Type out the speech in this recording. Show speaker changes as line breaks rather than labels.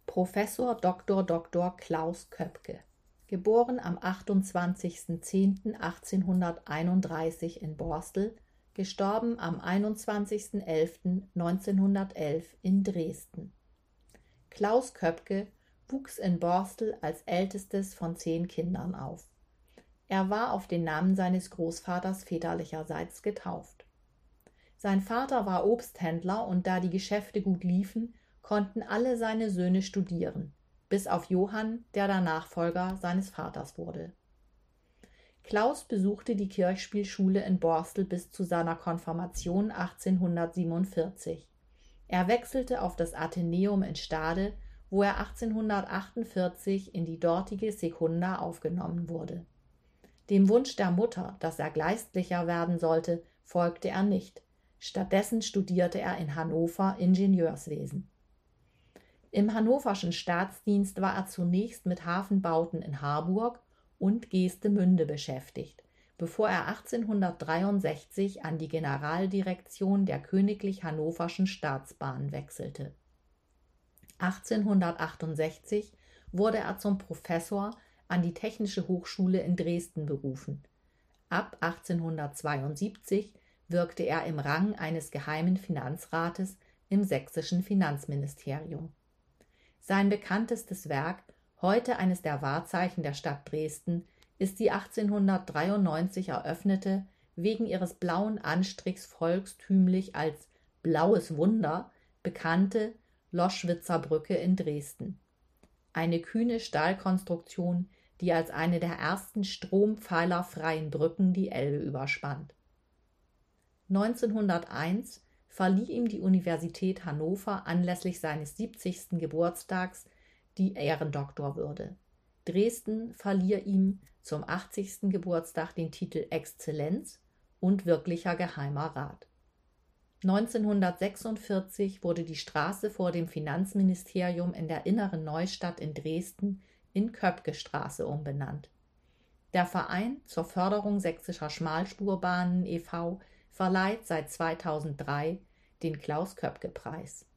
Professor Dr. Klaus Köpke, geboren am 28.10.1831 in Borstel, gestorben am 21.11.1911 in Dresden. Klaus Köpke wuchs in Borstel als ältestes von 10 Kindern auf. Er war auf den Namen seines Großvaters väterlicherseits getauft. Sein Vater war Obsthändler und da die Geschäfte gut liefen, konnten alle seine Söhne studieren, bis auf Johann, der der Nachfolger seines Vaters wurde. Klaus besuchte die Kirchspielschule in Borstel bis zu seiner Konfirmation 1847. Er wechselte auf das Athenäum in Stade, wo er 1848 in die dortige Sekunda aufgenommen wurde. Dem Wunsch der Mutter, dass er Geistlicher werden sollte, folgte er nicht. Stattdessen studierte er in Hannover Ingenieurswesen. Im hannoverschen Staatsdienst war er zunächst mit Hafenbauten in Harburg und Geestemünde beschäftigt, bevor er 1863 an die Generaldirektion der Königlich Hannoverschen Staatsbahnen wechselte. 1868 wurde er zum Professor an die Technische Hochschule in Dresden berufen. Ab 1872 wirkte er im Rang eines geheimen Finanzrates im sächsischen Finanzministerium. Sein bekanntestes Werk, heute eines der Wahrzeichen der Stadt Dresden, ist die 1893 eröffnete, wegen ihres blauen Anstrichs volkstümlich als »Blaues Wunder« bekannte Loschwitzer Brücke in Dresden. Eine kühne Stahlkonstruktion, die als eine der ersten strompfeilerfreien Brücken die Elbe überspannt. 1901 verlieh ihm die Universität Hannover anlässlich seines 70. Geburtstags die Ehrendoktorwürde. Dresden verlieh ihm zum 80. Geburtstag den Titel Exzellenz und wirklicher Geheimer Rat. 1946 wurde die Straße vor dem Finanzministerium in der Inneren Neustadt in Dresden in Köpke-Straße umbenannt. Der Verein zur Förderung sächsischer Schmalspurbahnen e.V. verleiht seit 2003 den Klaus-Köpke-Preis.